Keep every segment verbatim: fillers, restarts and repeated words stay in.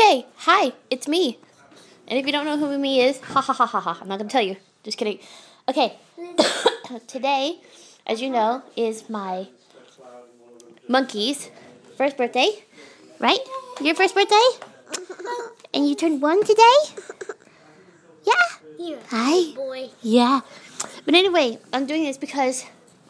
Hey, hi, it's me. And if you don't know who me is, ha ha ha ha ha. I'm not gonna tell you. Just kidding. Okay. Today, as you know, is my monkey's first birthday. Right? Your first birthday? And you turned one today? Yeah. Here, Hi. boy. Yeah. But anyway, I'm doing this because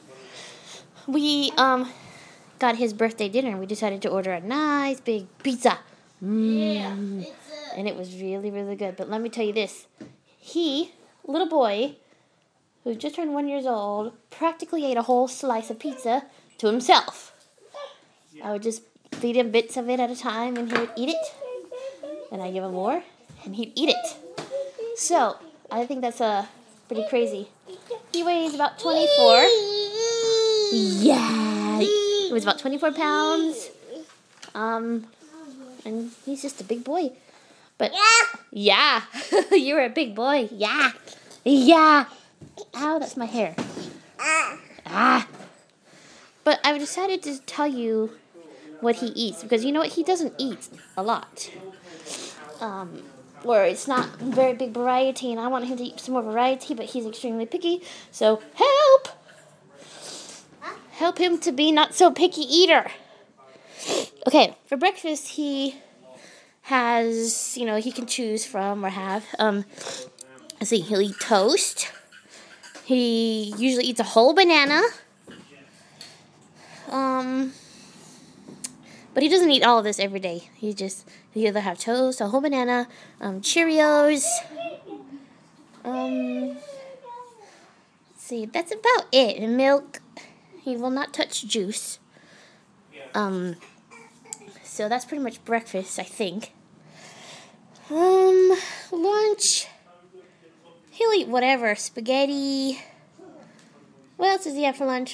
we um got his birthday dinner and we decided to order a nice big pizza. Mm. Yeah. It's a, And it was really, really good. But let me tell you this. He, little boy, who just turned one years old, practically ate a whole slice of pizza to himself. I would just feed him bits of it at a time and he would eat it. And I'd give him more and he'd eat it. So, I think that's uh, pretty crazy. He weighs about twenty-four. Yeah. He was about twenty-four pounds. Um, and he's just a big boy. But yeah, you're a big boy. Yeah, yeah. Ow, that's my hair. Ah. But I decided to tell you what he eats because you know what? He doesn't eat a lot. Um, or it's not a very big variety, and I want him to eat some more variety, but he's extremely picky. So help, help him to be not so picky eater. Okay, for breakfast he has, you know, he can choose from or have. Um, let's see, he'll eat toast. He usually eats a whole banana. Um, but he doesn't eat all of this every day. He just, he either have toast, a whole banana, um, Cheerios. Um, let's see, that's about it. And milk. He will not touch juice. Um, so that's pretty much breakfast, I think. Um, lunch. He'll eat whatever. Spaghetti. What else does he have for lunch?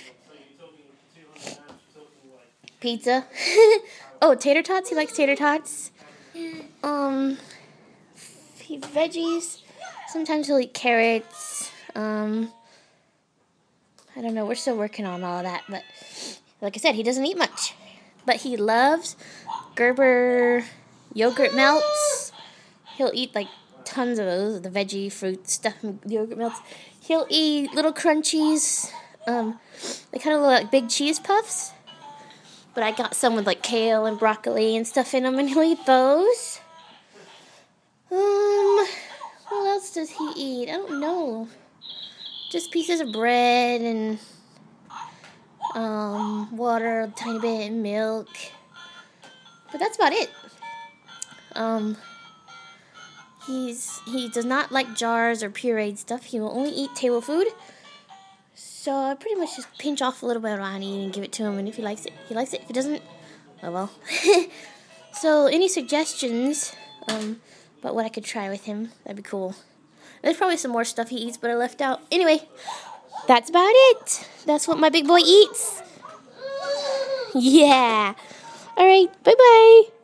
Pizza. Oh, tater tots. He likes tater tots. Um, he veggies. Sometimes he'll eat carrots. Um, I don't know. We're still working on all of that, but like I said, he doesn't eat much. But he loves Gerber yogurt melts. He'll eat like tons of those, the veggie, fruit stuff, yogurt melts. He'll eat little crunchies. Um, they kind of look like big cheese puffs. But I got some with like kale and broccoli and stuff in them, and he'll eat those. Um, what else does he eat? I don't know. Just pieces of bread and um, water, a tiny bit, and milk. But that's about it. Um, he's he does not like jars or pureed stuff. He will only eat table food. So I pretty much just pinch off a little bit of Ronnie and give it to him. And if he likes it, he likes it. If he doesn't, oh well. So any suggestions um, about what I could try with him, that'd be cool. There's probably some more stuff he eats, but I left out. Anyway, that's about it. That's what my big boy eats. Yeah. All right. Bye-bye.